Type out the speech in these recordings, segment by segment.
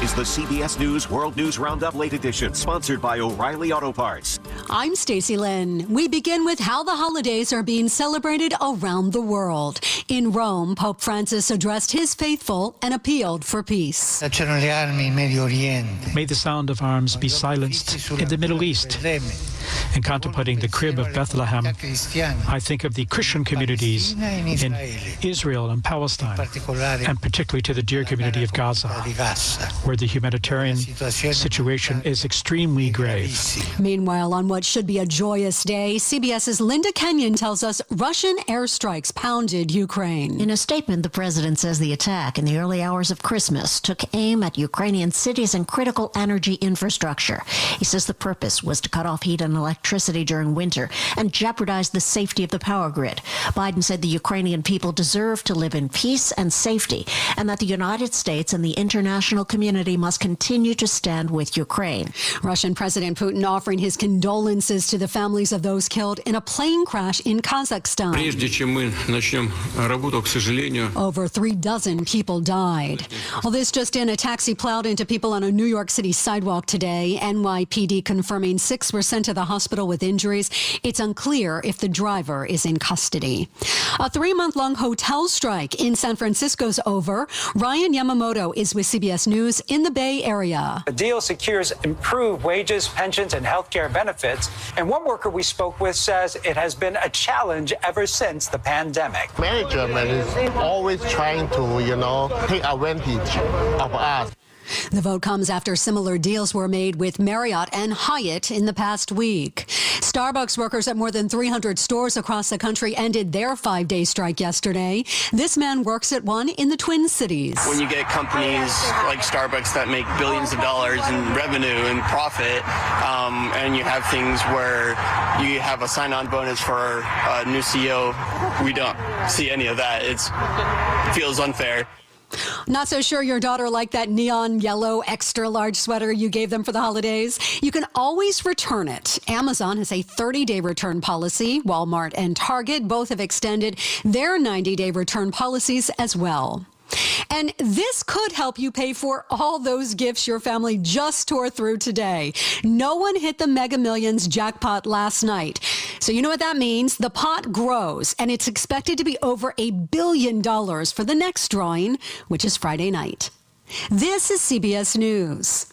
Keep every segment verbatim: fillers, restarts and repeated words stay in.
is the C B S News World News Roundup Late Edition, sponsored by O'Reilly Auto Parts. I'm Stacey Lynn. We begin with how the holidays are being celebrated around the world. In Rome, Pope Francis addressed his faithful and appealed for peace. May the sound of arms be silenced in the Middle East. In contemplating the crib of Bethlehem, I think of the Christian communities in Israel and Palestine, and particularly to the dear community of Gaza, where the humanitarian situation is extremely grave. Meanwhile, on what should be a joyous day, CBS's Linda Kenyon tells us Russian airstrikes pounded Ukraine. In a statement, the president says the attack in the early hours of Christmas took aim at Ukrainian cities and critical energy infrastructure. He says the purpose was to cut off heat and electricity during winter and jeopardize the safety of the power grid. Biden said the Ukrainian people deserve to live in peace and safety, and that the United States and the international community must continue to stand with Ukraine. Russian President Putin offering his condolences to the families of those killed in a plane crash in Kazakhstan. Over three dozen people died. Well, this just in, a taxi plowed into people on a New York City sidewalk today. N Y P D confirming six were sent to the hospital with injuries. It's unclear if the driver is in custody. A three-month-long hotel strike in San Francisco's over. Ryan Yamamoto is with C B S News in the Bay Area. The deal secures improved wages, pensions, and health care benefits. And one worker we spoke with says it has been a challenge ever since the pandemic. Management is always trying to, you know, take advantage of us. The vote comes after similar deals were made with Marriott and Hyatt in the past week. Starbucks workers at more than three hundred stores across the country ended their five-day strike yesterday. This man works at one in the Twin Cities. When you get companies like Starbucks that make billions of dollars in revenue and profit, um, and you have things where you have a sign-on bonus for a new C E O, we don't see any of that. It's, it feels unfair. Not so sure your daughter liked that neon yellow extra large sweater you gave them for the holidays? You can always return it. Amazon has a thirty-day return policy. Walmart and Target both have extended their ninety-day return policies as well. And this could help you pay for all those gifts your family just tore through today. No one hit the Mega Millions jackpot last night. So you know what that means? The pot grows, and it's expected to be over a billion dollars for the next drawing, which is Friday night. This is C B S News.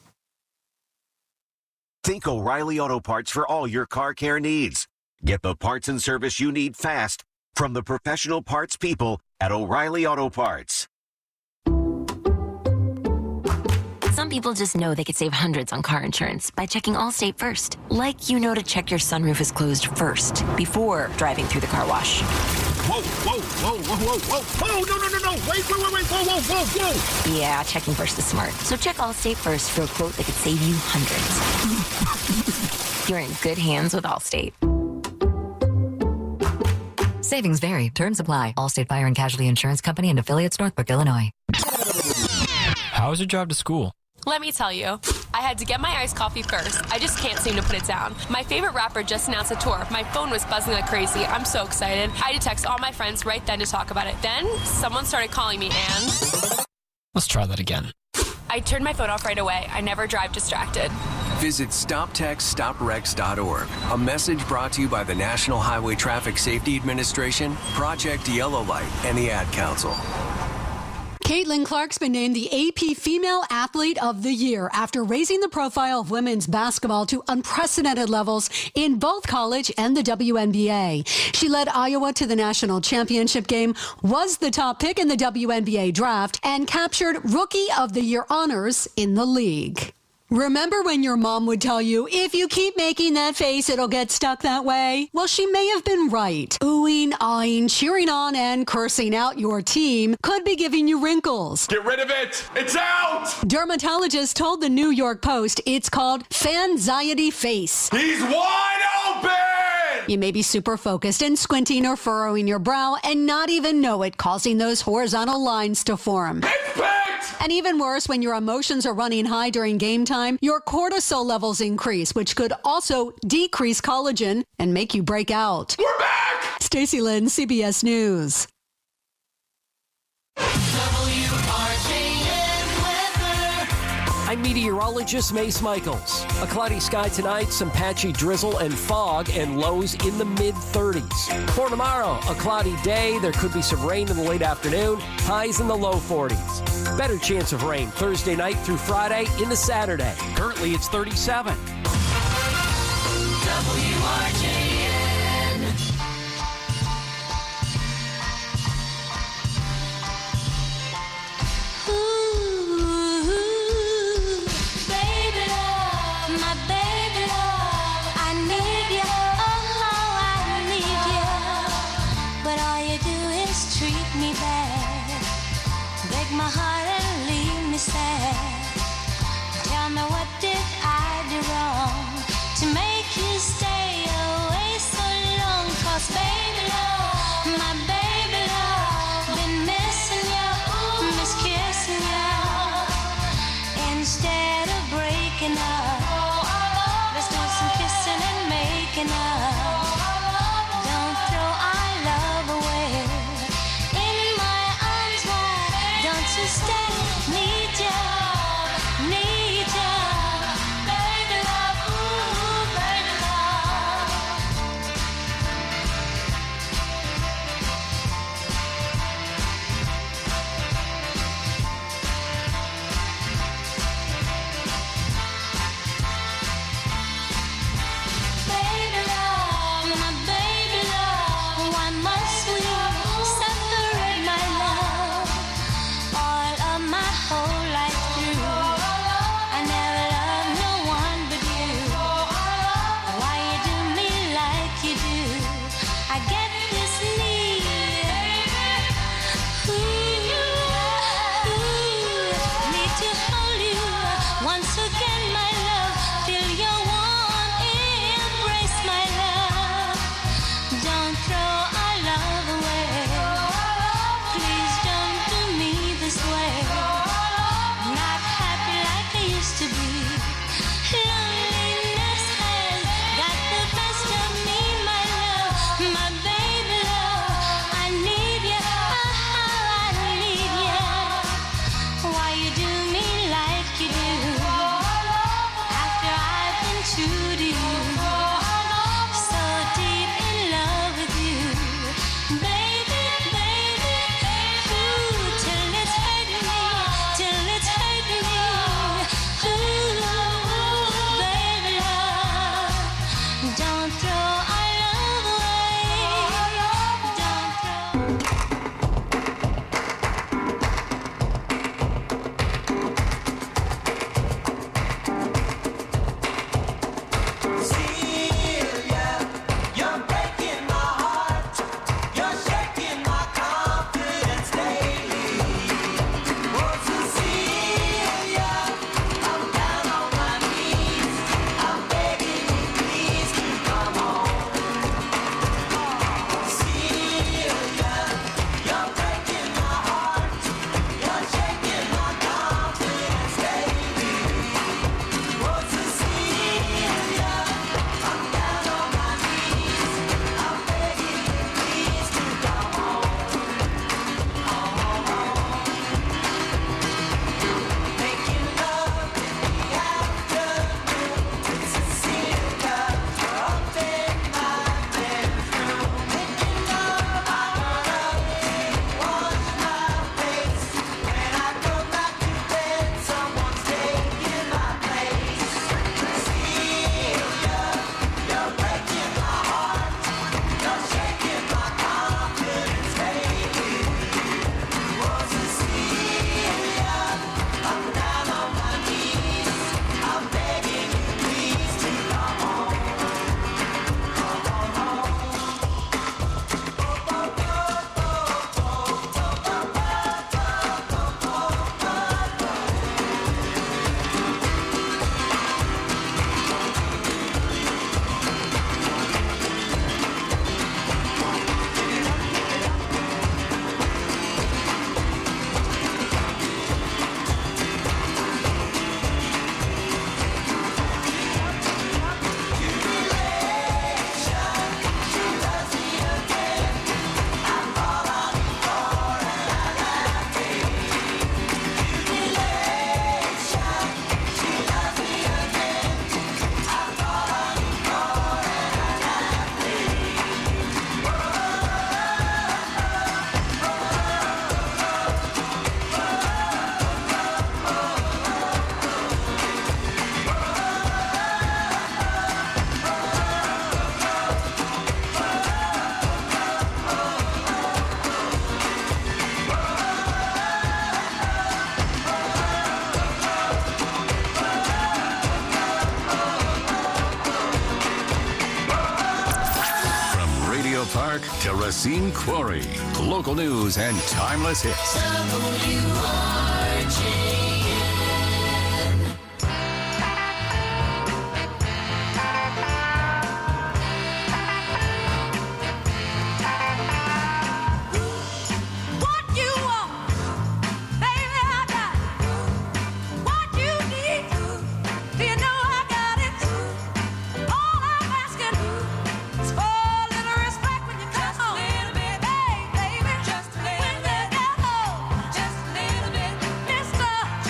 Think O'Reilly Auto Parts for all your car care needs. Get the parts and service you need fast from the professional parts people at O'Reilly Auto Parts. Some people just know they could save hundreds on car insurance by checking Allstate first. Like you know to check your sunroof is closed first before driving through the car wash. Whoa, whoa, whoa, whoa, whoa, whoa, whoa, no, no, no, no, wait, wait, wait, wait, whoa, whoa, whoa, whoa. Yeah, checking first is smart. So check Allstate first for a quote that could save you hundreds. You're in good hands with Allstate. Savings vary. Terms apply. Allstate Fire and Casualty Insurance Company and affiliates, Northbrook, Illinois. How was your drive to school? Let me tell you, I had to get my iced coffee first. I just can't seem to put it down. My favorite rapper just announced a tour. My phone was buzzing like crazy. I'm so excited. I had to text all my friends right then to talk about it. Then someone started calling me and... Let's try that again. I turned my phone off right away. I never drive distracted. Visit stop text stop wrecks dot org. A message brought to you by the National Highway Traffic Safety Administration, Project Yellow Light, and the Ad Council. Caitlin Clark's been named the A P Female Athlete of the Year after raising the profile of women's basketball to unprecedented levels in both college and the W N B A. She led Iowa to the national championship game, was the top pick in the W N B A draft, and captured Rookie of the Year honors in the league. Remember when your mom would tell you, if you keep making that face, it'll get stuck that way? Well, she may have been right. Oohing, eyeing, cheering on, and cursing out your team could be giving you wrinkles. Get rid of it! It's out! Dermatologists told the New York Post it's called fanxiety face. He's wide open! You may be super focused and squinting or furrowing your brow and not even know it, causing those horizontal lines to form. It's picked! And even worse, when your emotions are running high during game time, your cortisol levels increase, which could also decrease collagen and make you break out. We're back! Stacey Lynn, C B S News. I'm meteorologist Mace Michaels. A cloudy sky tonight, some patchy drizzle and fog, and lows in the mid thirties. For tomorrow, a cloudy day. There could be some rain in the late afternoon. Highs in the low forties. Better chance of rain Thursday night through Friday into Saturday. Currently, it's thirty-seven. W R J N. Ooh, baby love, my baby love, I need you, oh, I need you. But all you do is treat me bad, break my heart and leave me sad. Tell me, what did I do wrong to make you stay away so long? 'Cause baby love, my baby love, been missing you, miss kissing you. Instead of breaking up, let's do some kissing and making up. Don't throw our love away. In my arms wide, don't you stay. Need you, need you, baby love, ooh, baby love. Baby love, my baby love, why must we separate, my love? All of my whole life through, I never loved no one but you. Why you do me like you do? I get this need. Ooh, ooh, need to hold you once again, my love. Feel your warm embrace, my love. Don't throw our love away. Please don't do me this way. Not happy like I used to be. Loneliness has got the best of me, my love. My baby love, I need you, oh, I need you. Why you do me like you do? After I've been true to you, so deep in love with you. Park to Racine Quarry. Local news and timeless hits. W R G N. What you want, baby, I got it. What you need, do you know I got it? All I'm asking is for a little respect when you come home. Hey, baby, just a little bit. When you get home, just a little bit. Mister,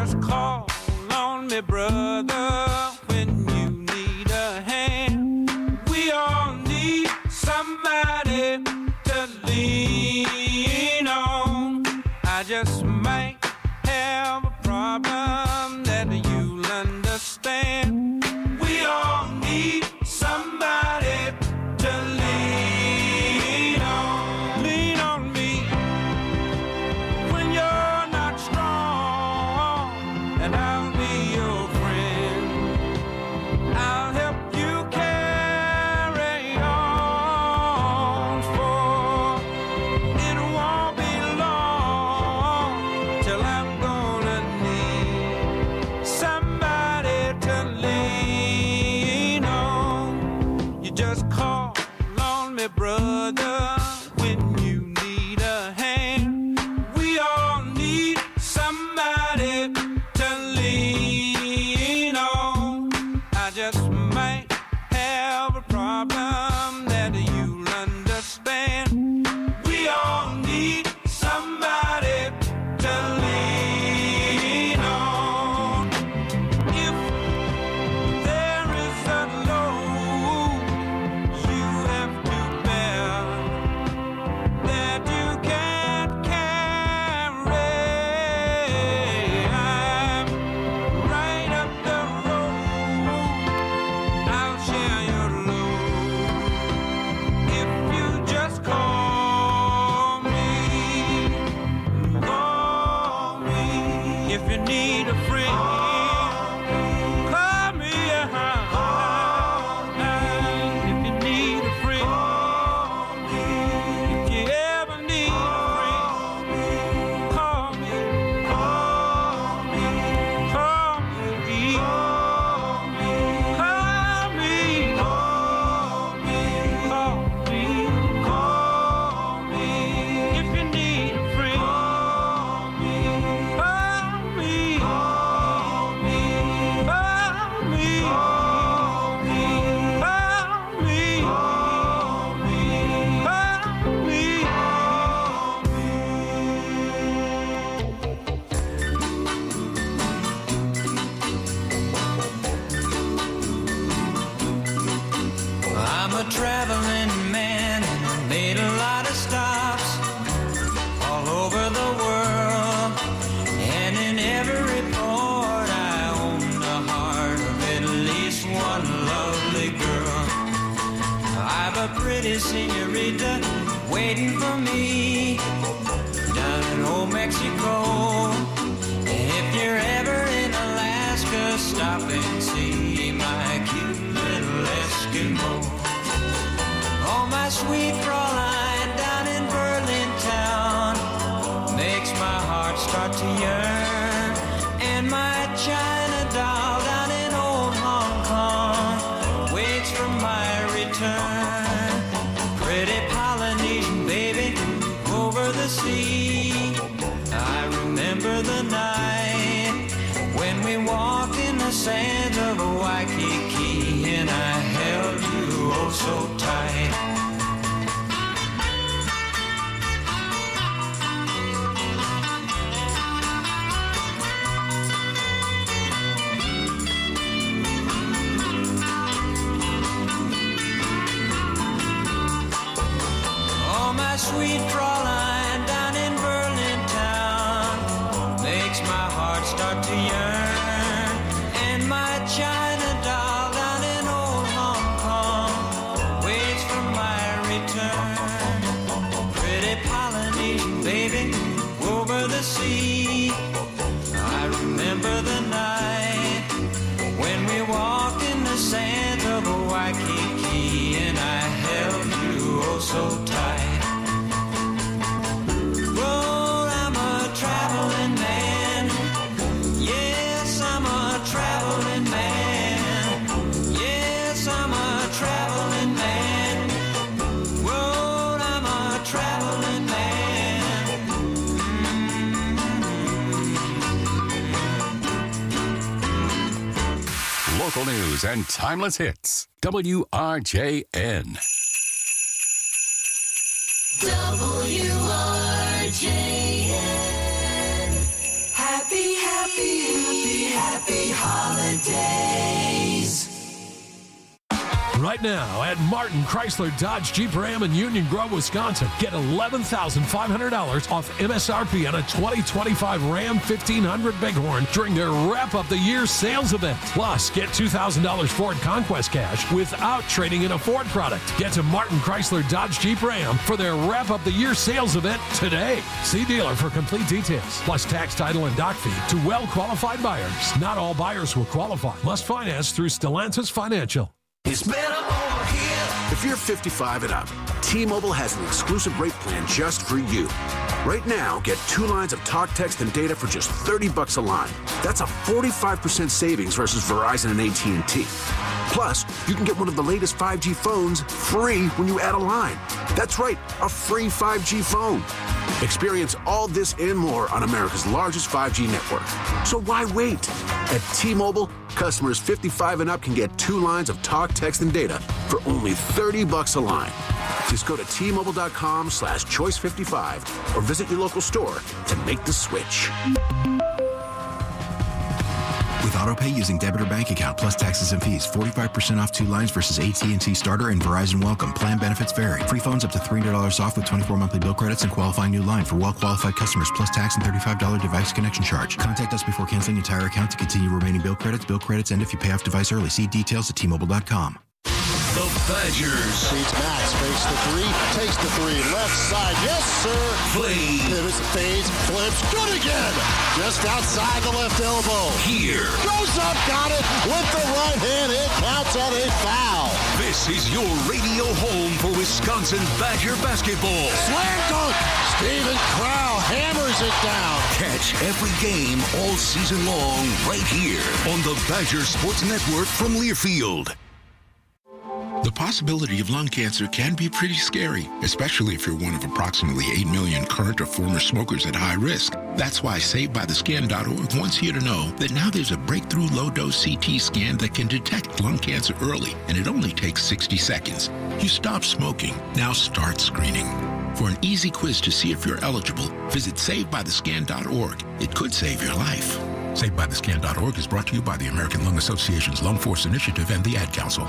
just call on me, brother, when you need a hand. We all need somebody to lean on. I just might have a problem that you'll understand. We all need somebody to lean on. Lean on me when you're not strong, and I'll be your friend. I'll help you carry on, for it won't be long till I'm gonna need somebody to lean on. You just call on me, brother, when you need a hand. We all need somebody to lean on. I just might have a problem that you'll understand. We all need somebody to lean on. If there is a load you have to bear that you can't carry, I'm right up the road. I'll share your load if you just call me. Call me if you need a friend. Call me if you need a friend. If you ever need a friend, call me. Call me. Call me. Call me. Call me. Call me. Call me. If you need a friend, call me. Call me. Call me. Call me. Call me. Call me. Call me. I'm a traveling man, made a lot of stops all over the world, and in every port I own the heart of at least one lovely girl. I've a pretty senorita waiting for me down in old Mexico. If you're ever in Alaska, stop and see my cute little Eskimo. Oh, my sweet Fraulein down in Berlin town makes my heart start to yearn. And my China doll down in old Hong Kong waits for my return. Pretty Polynesian baby over the sea, I remember the night when we walked in the sands of Waikiki, and I held you oh so tight. Oh, my sweet Fraulein down in Berlin town makes my heart start to yearn. And my China doll down in old Hong Kong waits for my return. Pretty Polynesian baby over the sea, I remember the night when we walked in the sands of Waikiki, and I held you oh so tight. Well, I'm a traveling man. Yes, I'm a traveling man. Yes, I'm a traveling man. Well, I'm a traveling man. Mm-hmm. Local news and timeless hits. W R J N. W R J N. Happy, happy right now at Martin Chrysler Dodge Jeep Ram in Union Grove, Wisconsin. Get eleven thousand five hundred dollars off M S R P on a twenty twenty-five Ram fifteen hundred Bighorn during their wrap-up the year sales event. Plus, get two thousand dollars Ford Conquest cash without trading in a Ford product. Get to Martin Chrysler Dodge Jeep Ram for their wrap-up the year sales event today. See dealer for complete details, plus tax, title, and doc fee to well-qualified buyers. Not all buyers will qualify. Must finance through Stellantis Financial. It's better over here. If you're fifty-five and up, T-Mobile has an exclusive rate plan just for you. Right now, get two lines of talk, text, and data for just thirty bucks a line. That's a forty-five percent savings versus Verizon and A T and T. Plus, you can get one of the latest five G phones free when you add a line. That's right, a free five G phone. Experience all this and more on America's largest five G network. So why wait? At T-Mobile, customers fifty-five and up can get two lines of talk, text, and data for only thirty bucks a line. Just go to T-Mobile.com slash choice 55 or visit your local store to make the switch. With AutoPay using debit or bank account plus taxes and fees, forty-five percent off two lines versus A T and T Starter and Verizon Welcome. Plan benefits vary. Free phones up to three hundred dollars off with twenty-four monthly bill credits and qualifying new line for well-qualified customers plus tax and thirty-five dollars device connection charge. Contact us before canceling entire account to continue remaining bill credits. Bill credits end if you pay off device early. See details at T Mobile dot com. The Badgers. Beats Max, fakes the three, takes the three, left side, yes sir. Play. Pivots, fades, flips, good again. Just outside the left elbow. Here. Goes up, got it with the right hand. It counts on a foul. This is your radio home for Wisconsin Badger basketball. Slam dunk. Steven Crowl hammers it down. Catch every game all season long right here on the Badger Sports Network from Learfield. The possibility of lung cancer can be pretty scary, especially if you're one of approximately eight million current or former smokers at high risk. That's why Saved By The Scan dot org wants you to know that now there's a breakthrough low-dose C T scan that can detect lung cancer early, and it only takes sixty seconds. You stop smoking, now start screening. For an easy quiz to see if you're eligible, visit Saved By The Scan dot org. It could save your life. Saved By The Scan dot org is brought to you by the American Lung Association's Lung Force Initiative and the Ad Council.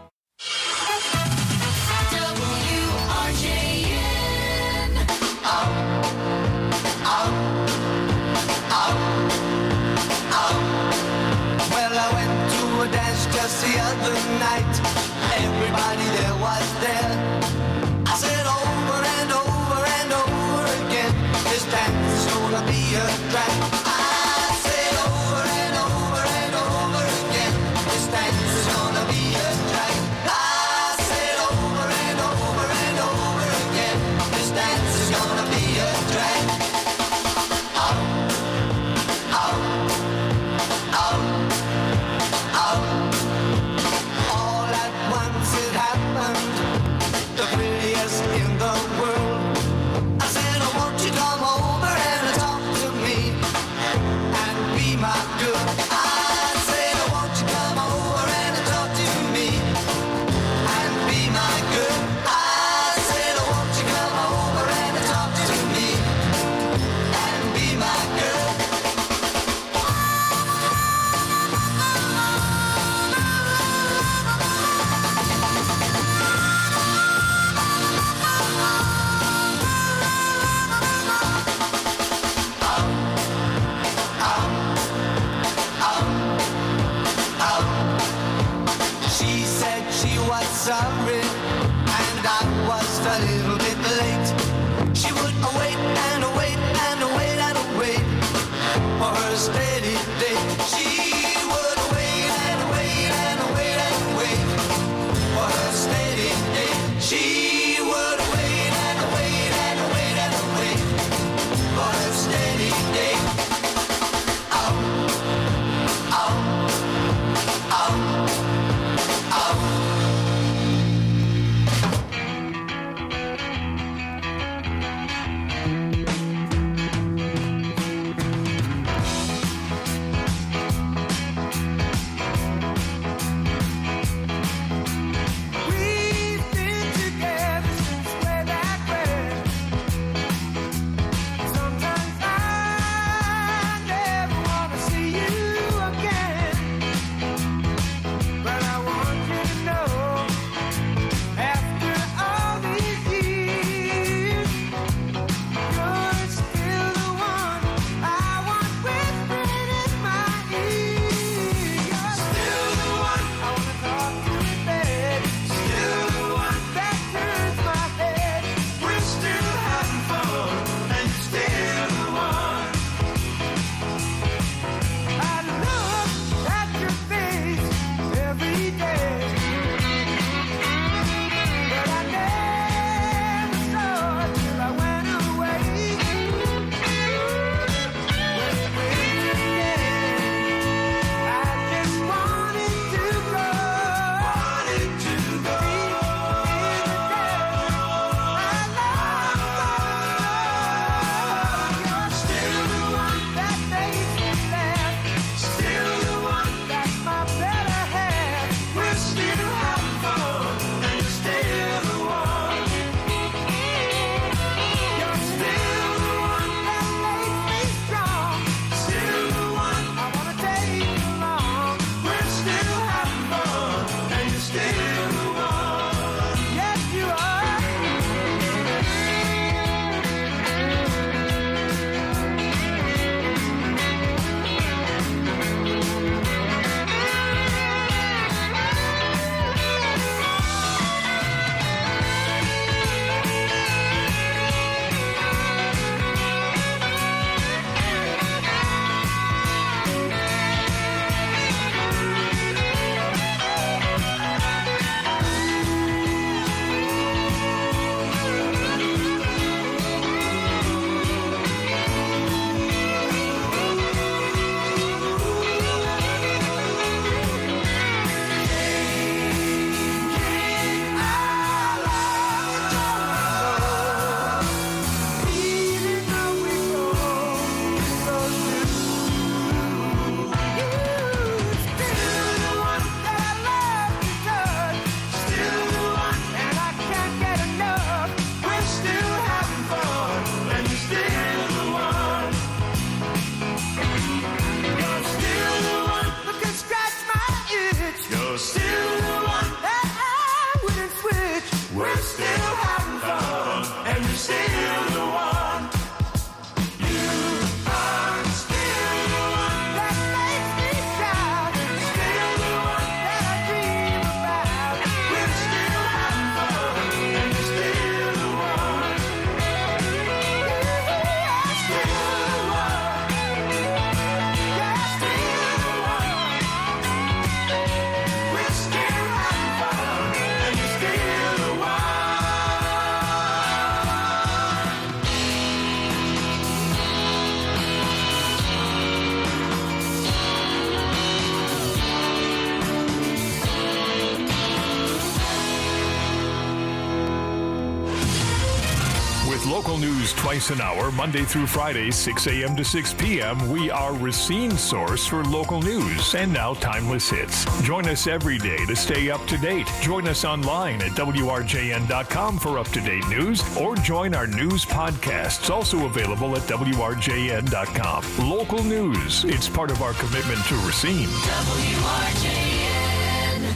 Just the other night, everybody there was there. I said over and over and over again, this dance is gonna be a drag. I said over and over and over again, this dance is gonna be a drag. I said over and over and over again, this dance is gonna be a drag. Out, out, out, out. The prettiest in the world. I said, oh, won't you come over and talk to me and be my girl? I said, oh, won't you come over and talk to me and be my girl? I said, oh, won't you come over and talk to me and be my girl? Sorry, and I was a little bit late. She would wait and wait and wait and wait for her steady date. She would wait and wait and wait and wait for her steady date. She would wait and wait and wait and wait for her steady date. Out, out, out, out. Local news twice an hour, Monday through Friday, six a.m. to six p.m. We are Racine's source for local news and now timeless hits. Join us every day to stay up to date. Join us online at W R J N dot com for up-to-date news, or join our news podcasts, also available at W R J N dot com. Local news. It's part of our commitment to Racine. W R J N.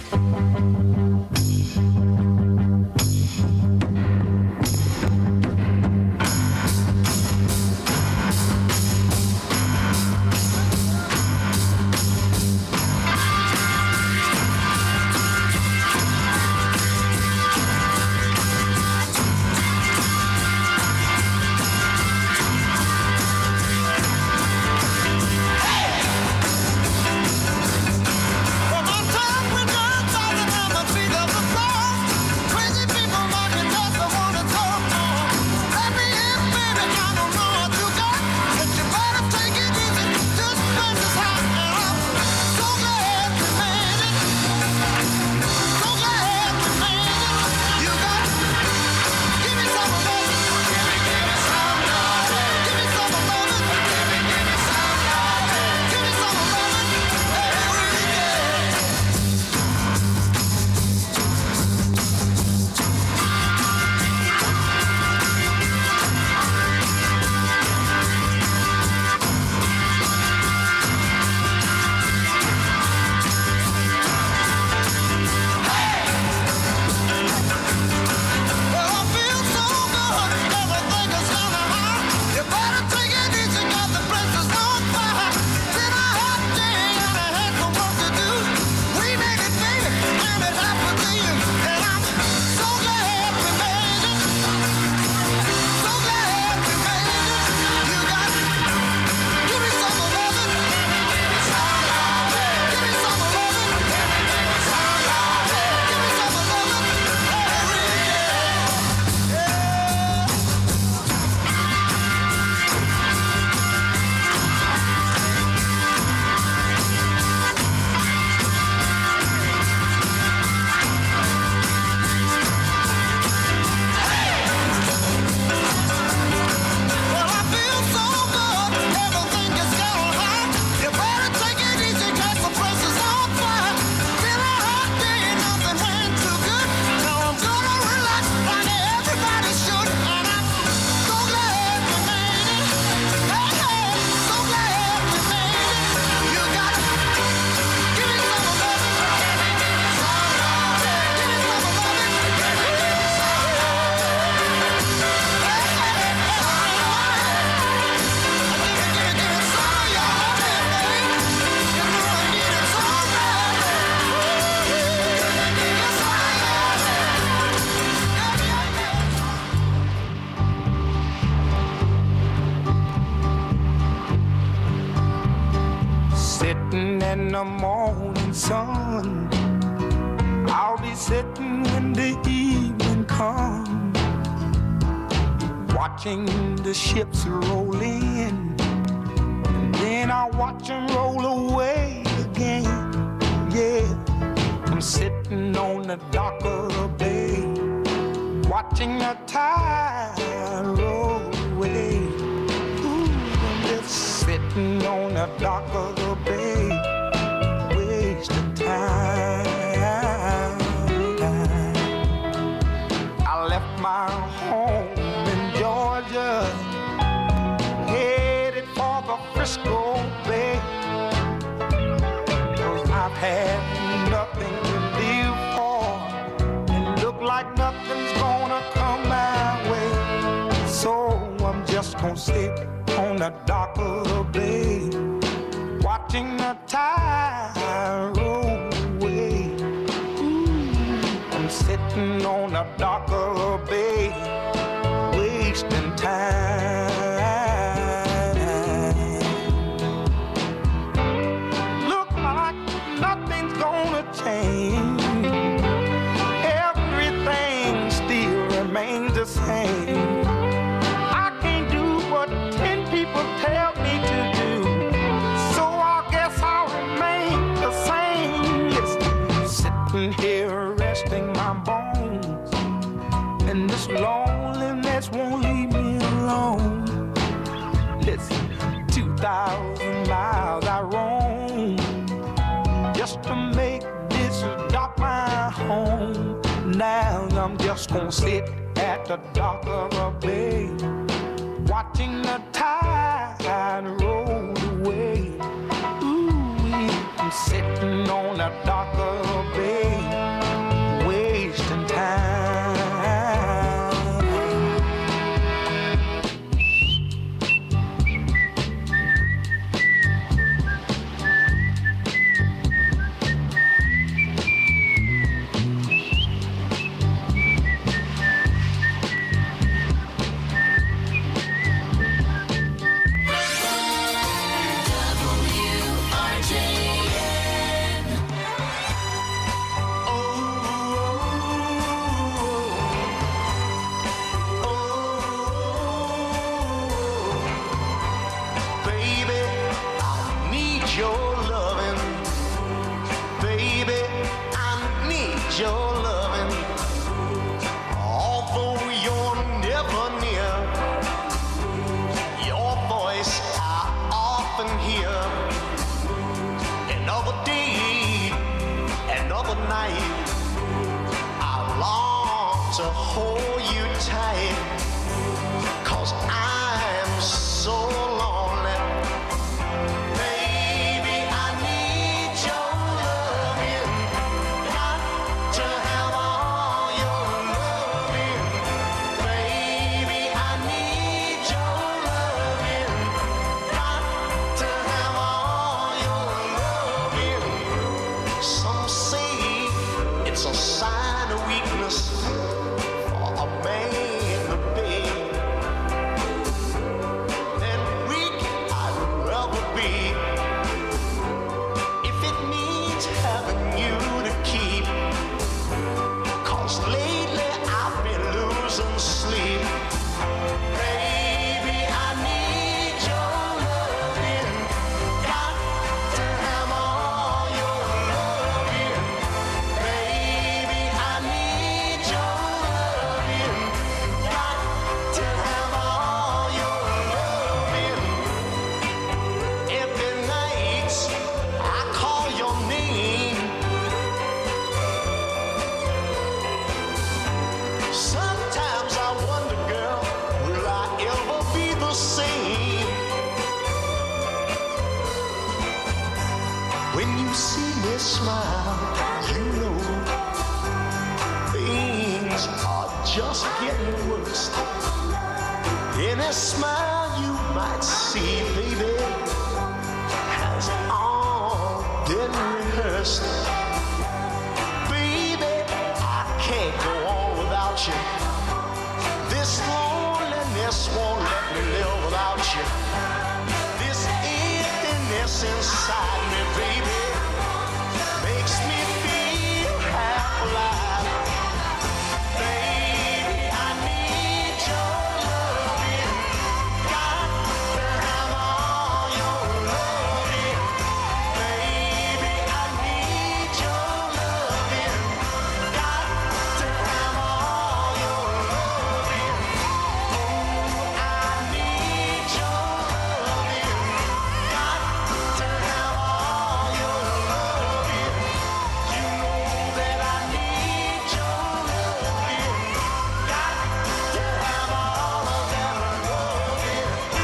Sitting in the morning sun, I'll be sitting when the evening comes, watching the ships roll in, and then I'll watch them roll away again. Yeah, I'm sitting on the dock of the bay, watching the tide roll away. Ooh, I'm just sitting on the dock of the bay, wasting time. I left my home in Georgia, headed for the Frisco Bay, 'cause I've had nothing to live for, and look like nothing's gonna come my way. So I'm just gonna sit on the dock of the bay, watching the tide roll away. Ooh, I'm sitting on the dock of the bay, wasting time. Look like nothing's gonna change, everything still remains the same. I can't do what ten people tell me to do, so I guess I'll remain the same. Yes, sitting here resting my bones and just gonna sit at the dock of a bay, watching the tide roll away. Ooh, I'm sitting on the dock of a bay, wasting time. To hold you tight, 'cause I'm so lonely. Baby, I need your loving, got to have all your loving. Baby, I need your loving, got to have all your loving. Some say it's a sign of weakness, a man to be, then weak I'd rather be, if it means having you to keep, 'cause lately I've been losing sleep. Baby, I need your loving, got to have all your loving. Baby, I need your loving, to have all your loving. Every night I call your name. Sometimes I wonder, girl, will I ever be the same? When you see me smile, you know things are just getting worse. Any smile you might see, baby, has all been rehearsed. Baby, I can't go on without you. This loneliness won't let me live without you. This emptiness inside me, baby, makes me feel half alive. Baby, I need your loving, got to have all your loving. Baby, I need your loving, got to have all your loving. Oh, I need your loving, got to have all your loving. You know that I need your loving, got to have all of that loving.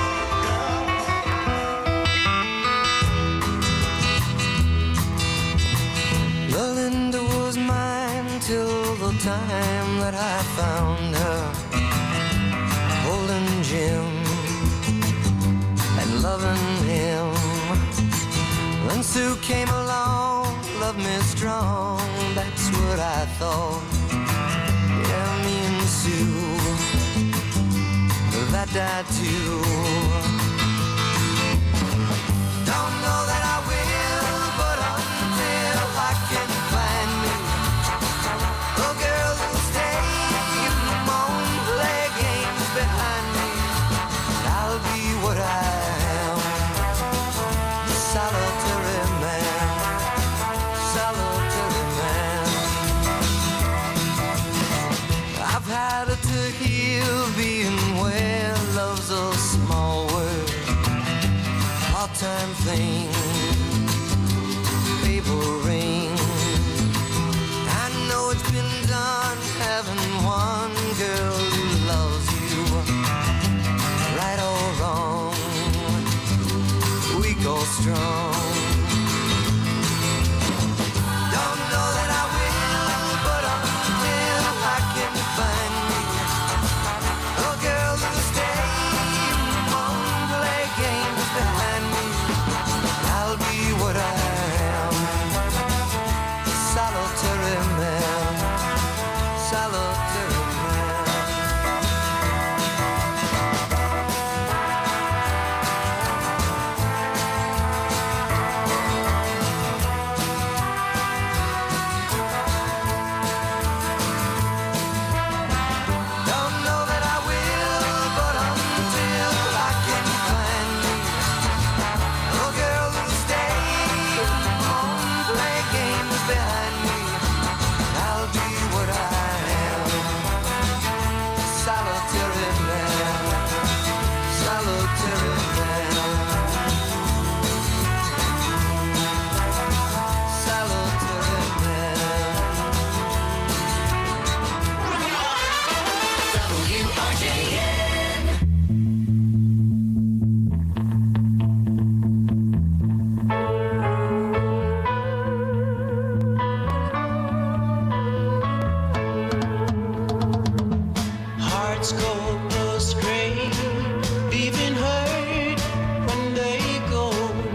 Linda was mine till the time that I found her, holding Jim and loving him. When Sue came along, loved me strong, that's what I thought. Yeah, me and Sue, that died too. Don't know that I will, but until I can find me a girl who'll stay and won't play games behind me, I'll be what I am, solitary man, solitary man. I've had it to heal being where love's a small word, part-time thing, paper ring. I know it's been done having one behind me. I'll be what I am. Solitary man. Solitary man. Solitary man. W R J N. Hearts go astray, leaving hurt when they go.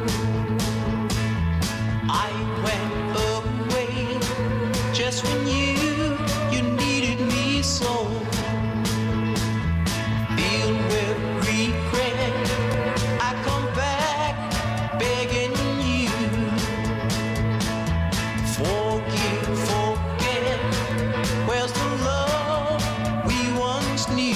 I went away just when you, you needed me so. Filled with regret, I come back begging you. Forgive, forget, where's the love we once knew?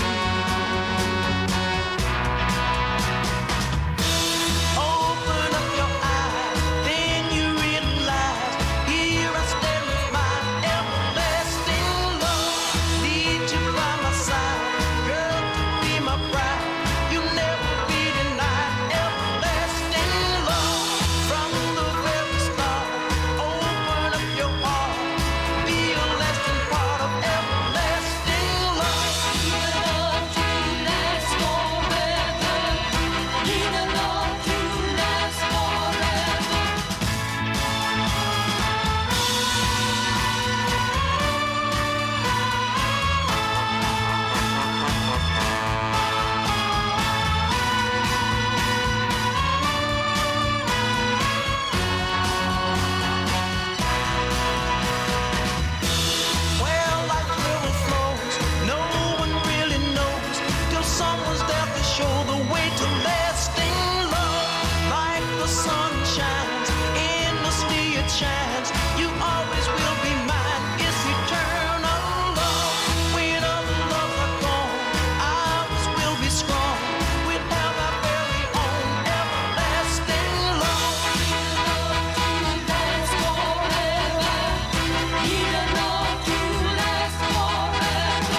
Open up your eyes, then you realize, here I stand with my everlasting love. Need you by my side, girl, to be my bride. You never be denied everlasting love. From the very start, open up your heart, be a lasting part of everlasting love. Love to last forever. Need a love to last forever. Well, like river flows, no one really knows till someone's there to show the way to lasting love. Like the sun shines, endlessly it shines. You always will be mine. It's eternal love. When other loves are gone, ours will be strong. We'll have our very own everlasting love. Last forever. Need a love to last forever.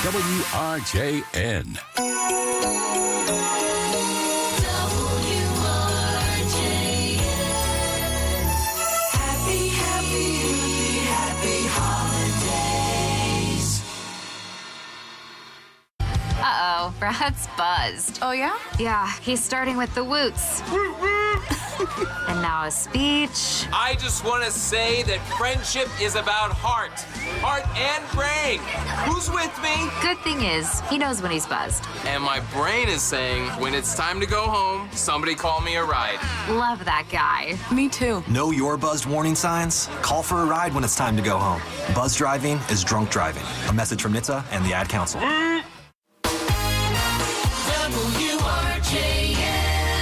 W R J N. Happy, happy, happy, happy holidays. Uh-oh, Brad's buzzed. Oh, yeah? Yeah, he's starting with the woots. And now a speech. I just want to say that friendship is about heart. Heart and brain. Who's with me? Good thing is, he knows when he's buzzed. And my brain is saying, when it's time to go home, somebody call me a ride. Love that guy. Me too. Know your buzzed warning signs? Call for a ride when it's time to go home. Buzz driving is drunk driving. A message from N H T S A and the Ad Council. W R J N.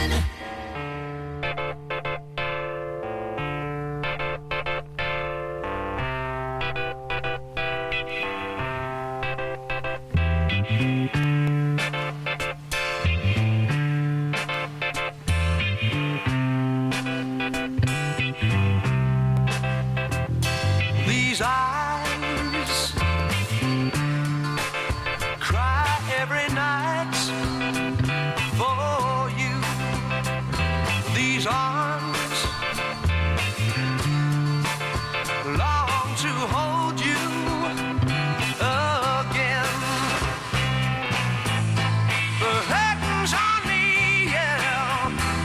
These eyes cry every night for you. These arms long to hold you again. The curtains on me, yeah.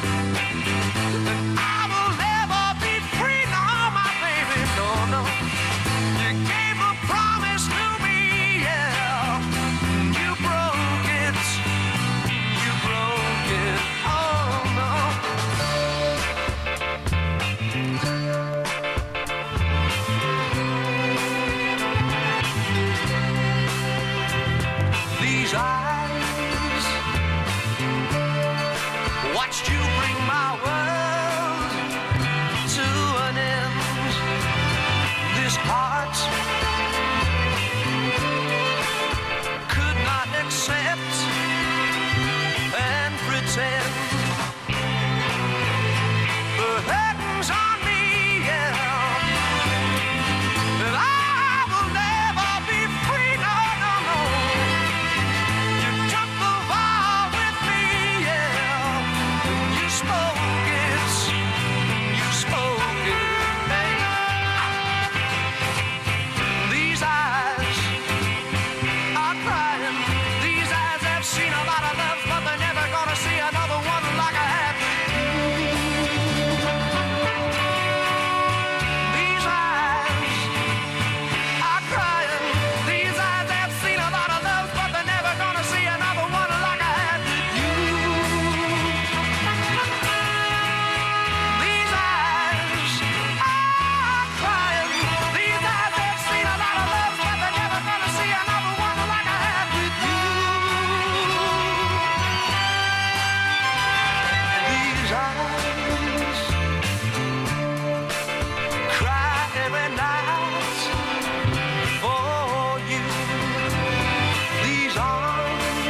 I will never be free, no, my baby, no, no. You gave a promise to me, yeah. You broke it, you broke it, oh no. These eyes watched you bring my world to an end. This heart could not accept and pretend. The curtains on me, yeah, that I will never be free, no, no, no. You took the vow with me, yeah, you spoke it, you spoke it, hey. These eyes are crying. These eyes have seen a lot of love, but they're never gonna see another one like I have with you. These eyes are crying. These eyes have seen a lot of love, but they're never gonna see another one like I had with you. These eyes are crying. These eyes have seen a lot of love, but they're never gonna see another one like I had with you. These eyes cry every night for you. These arms,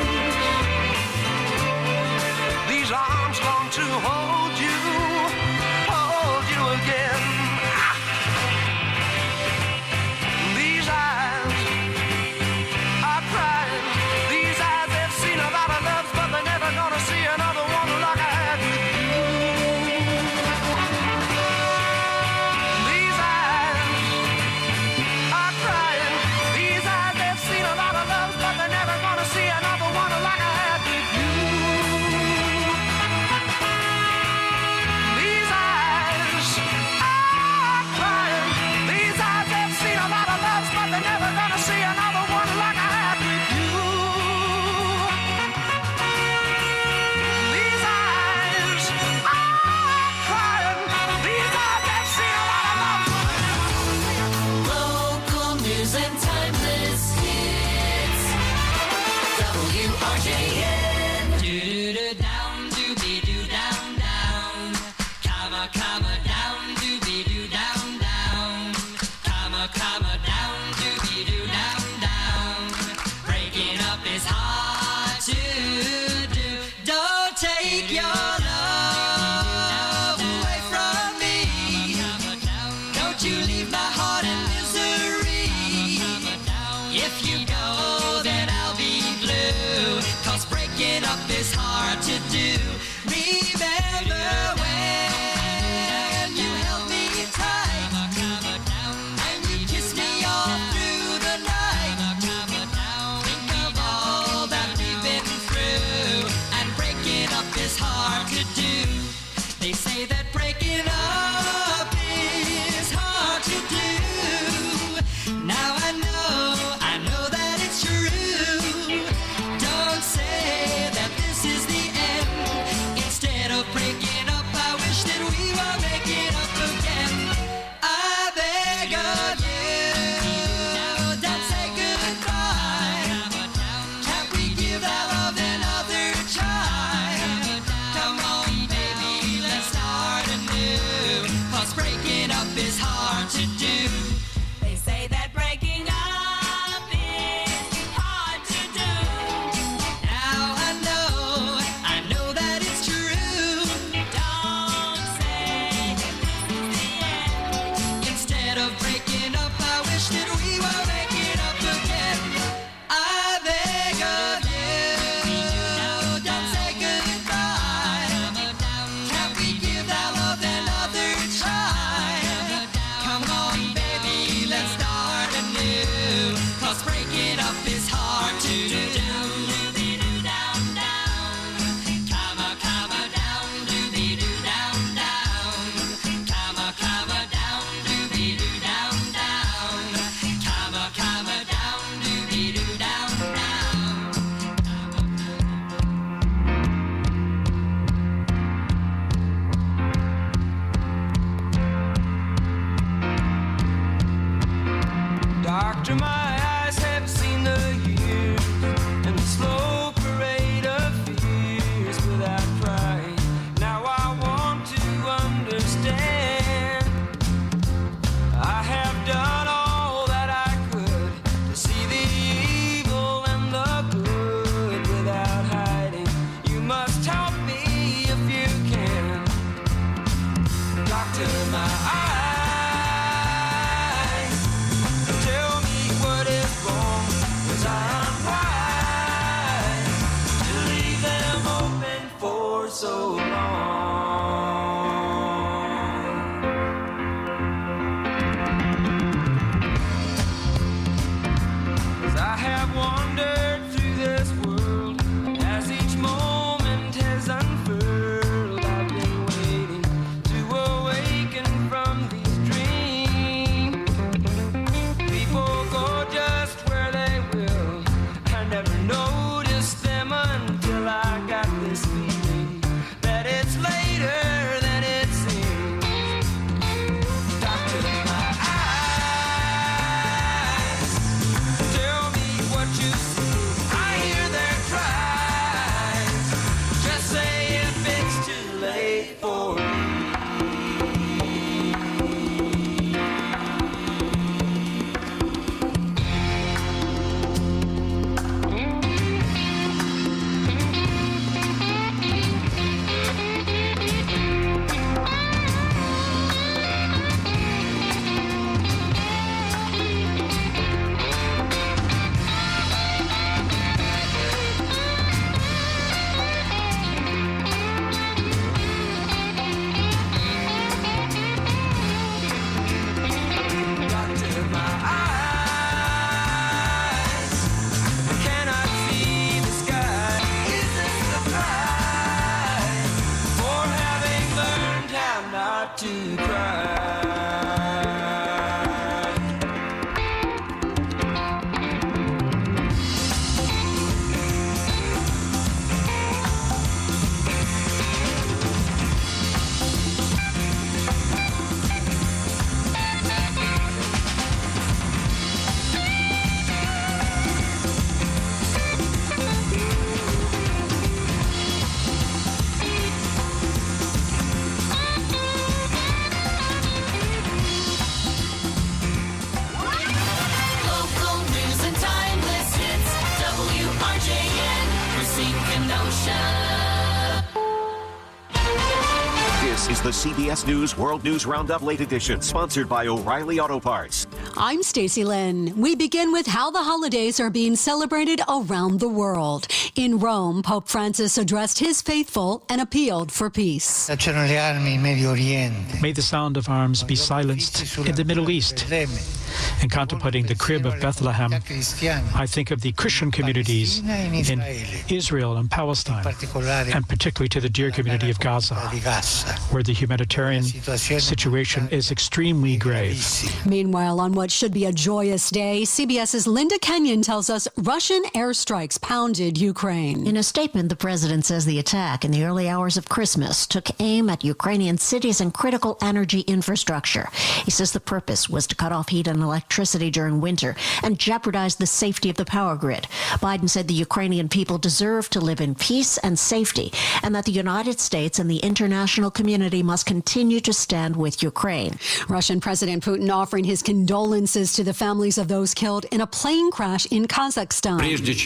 these arms long to hold you, hold you again. These eyes are crying. These eyes have seen a lot of loves, but they're never gonna see another one like I had with you. These eyes are crying. These eyes have seen a lot of loves, but they're never gonna see another one like I had with you. These eyes are crying. These eyes have seen a lot of loves, but they're never gonna see another one like I had with you. These eyes are crying. These eyes have seen a lot of love. Local news and timeless hits. W R J N. Do-do-do down, do-be-do down, down. Comma, comma, down, do-be-do down, down. Comma, comma, down, do-be-do down, down. Breaking up is hard to do. Don't take your love away from me. Don't you leave my heart in misery. breaking up is hard to do. Remember when you held me tight and you kissed me all through the night. Think of all that we've been through, and breaking up is hard to do. They say that breaking up is hard to do. Now I know, I know that it's true. Don't say that this is the end. Instead of breaking up, I wish that we were making up again. I beg of you, don't say goodbye. Can't we give our love another try? Come on, baby, let's start anew. 'Cause breaking up is hard to do. They say that breaking up is hard to do. Now I know, I know that it's true. Don't say that this is the end. Instead of breaking up, I wish that we were making up again. I beg of you, don't say goodbye. Can't we give that love another try? Come on, baby, let's start anew. 'Cause breaking up is hard to do. Down, down, come on, come on, down, doobie-doo, down, down. Come on, come on, down, doobie-doo, down, down. Come on, come on, down, doobie-doo, down, Doctor, my eyes have seen the years and the slow parade of fears without crying. Now I want to understand. I have done all that I could to see the evil and the good without hiding. You must help me if you can. Doctor, my eyes. Tell me what is wrong, 'cause I'm wise to leave them open for so long. 'Cause I have wandered through this world as each moment has unfurled. I've been waiting to awaken from these dreams. People go just where they will. I never noticed them until I got this feeling that it's later than it seems. Doctor, my eyes, tell me what you see. I hear their cries. Just say if it's too late for me. Doctor, my eyes cannot see the sky. Is this the price for having learned how not to cry? This is the C B S News World News Roundup Late Edition, sponsored by O'Reilly Auto Parts. I'm Stacey Lynn. We begin with how the holidays are being celebrated around the world. In Rome, Pope Francis addressed his faithful and appealed for peace. May the sound of arms be silenced in the Middle East. In contemplating the crib of Bethlehem, I think of the Christian communities in Israel and Palestine, and particularly to the dear community of Gaza, where the humanitarian situation is extremely grave. Meanwhile, on what should be a joyous day, CBS's Linda Kenyon tells us Russian airstrikes pounded Ukraine. In a statement, the president says the attack in the early hours of Christmas took aim at Ukrainian cities and critical energy infrastructure. He says the purpose was to cut off heat and electricity during winter and jeopardize the safety of the power grid. Biden said the Ukrainian people deserve to live in peace and safety, and that the United States and the international community must continue to stand with Ukraine. Russian President Putin offering his condolences to the families of those killed in a plane crash in Kazakhstan.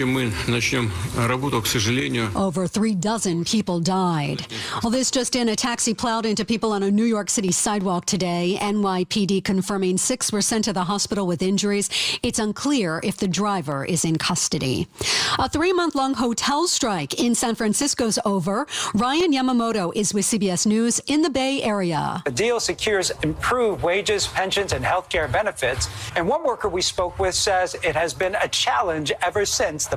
Over three dozen people died. Well, this just in, a taxi plowed into people on a New York City sidewalk today. N Y P D confirming six were sent to the hospital with injuries. It's unclear if the driver is in custody. A three-month-long hotel strike in San Francisco's over. Ryan Yamamoto is with C B S News in the Bay Area. The deal secures improved wages, pensions, and health care benefits. And one worker we spoke with says it has been a challenge ever since the